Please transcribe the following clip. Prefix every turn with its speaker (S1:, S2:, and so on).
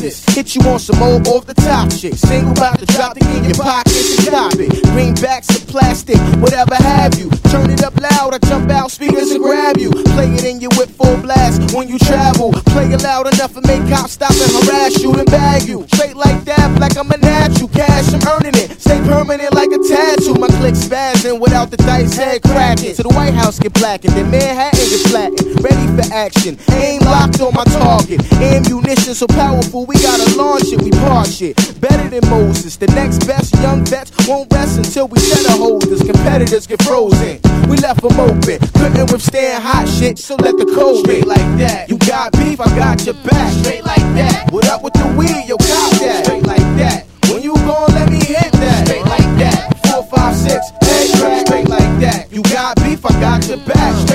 S1: options. Hit you on some old off the top shit. Single about to drop the key in your pockets and cop it. Greenbacks of plastic, whatever have you. Turn it up loud, I jump out speakers and grab you. Play it in your whip full blast when you travel. Play it loud enough to make cops stop and harass you and bag you. Straight like that, like I'm a natural. Cash, I'm earning it. Stay permanent like a tattoo. My click spazzing without the dice head cracking. To the White House get blackened, then Manhattan get flattened. Ready for action, aim locked on my target. Ammunition so powerful, we gotta launch it, we parch it. Better than Moses, the next best young vets won't rest until we set a holders. Competitors get frozen, we left them open. Couldn't withstand hot shit, so let the cold straight like that. You got beef, I got your back. Straight like that. What up with the weed, yo, cop that. Straight like that. When you gon' let me hit that. Straight like that. 4, 5, 6, head crack. Straight like that. You got beef, I got your back.